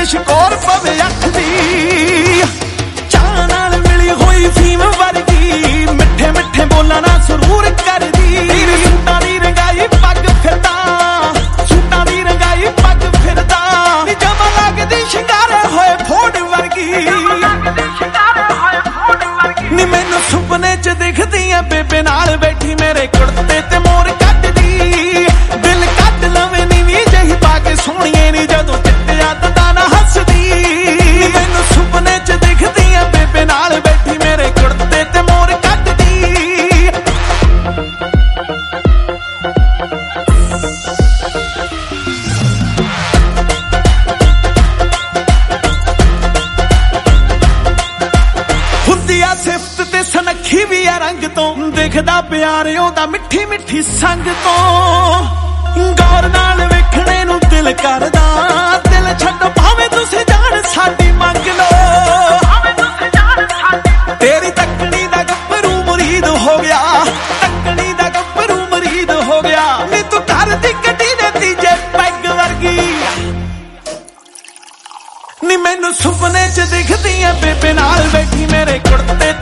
ਸ਼ਕੋਰ ਪਵੇ ਅੱਖ ਦੀ ਚਾਹ ਨਾਲ ਮਿਲੀ ਹੋਈ ਫੀਮ ਵਰਗੀ ਮਿੱਠੇ ਮਿੱਠੇ ਬੋਲਾਂ ਨਾਲ ਸਰੂਰ ਕਰਦੀ ਸੂਟਾਂ ਦੀ ਰੰਗਾਈ ਪੱਗ ਫਿਰਦਾ ਸੂਟਾਂ ਦੀ ਰੰਗਾਈ ਪੱਗ ਫਿਰਦਾ ਜਮਾ ਲੱਗਦੀ ਸ਼ਿੰਗਾਰੇ ਹੋਏ ਫੋੜ ਵਰਗੀ ਨੀ ਮੈਨੂੰ ਸੁਪਨੇ ਚ ਦਿਖਦੀ ਐ ਬੇਬੇ ਨਾਲ ਬੈਠੀ ਮੇਰੇ ਕੁੜਤੇ ਤੇ ਮੋਰ ਕੱਢਦੀ ਦਿਲ ਕੱਢ ਲਵੇਂ ਨੀਵੀਂ ਜਿਹੀ ਪਾ ਕੇ ਸੋਹਣੀਏ ਨੀ ਜਦੋਂ ਚਿੱਟਿਆ ਦੰਦਾਂ ਨਾਲ ਹੱਸਦੀ ਨੀ ਮੈਨੂੰ ਸੁਪਨੇ ਚ ਦਿਖਦੀ ਐ ਬੇਬੇ ਨਾਲ ਬੈਠੀ ਮੇਰੇ ਕੁੜਤੇ ਤੇ ਮੋਰ ਕੱਢਦੀ ਹੁੰਦੀ ਆ ਸਿਫਤ ਤੇ ਸਨੱਖੀ ਵੀ ਆ ਰੰਗ ਤੋਂ ਦਿਖਦਾ ਪਿਆਰਿਓ ਦਾ ਮਿੱਠੀ ਮਿੱਠੀ ਸੰਗ ਤੋਂ ਗੌਰ ਨਾਲ ਵੇਖਣੇ ਨੂੰ ਦਿਲ ਕਰਦਾ ਦਿਲ ਛੱਡੋ ਭਾਵੇਂ ਤੁਸੀਂ ਜਾਣ ਸਾਡੀ ਮੰਗ ਲੋ ਤੇਰੀ ਤੱਕਣੀ ਦਾ ਗੱਭਰੂ ਮੁਰੀਦ ਹੋ ਗਿਆ ਤੱਕਣੀ ਦਾ ਗੱਭਰੂ ਮੁਰੀਦ ਹੋ ਗਿਆ ਨੀ ਤੂੰ ਘਰ ਦੀ ਗੱਡੀ ਦੇ ਤੀਜੇ ਪੈਗ ਵਰਗੀ ਨੀ ਮੈਨੂੰ ਸੁਪਨੇ ਚ ਦਿਖਦੀ ਐ ਬੇਬੇ ਨਾਲ ਬੈਠੀ ਮੇਰੇ ਕੁੜਤੇ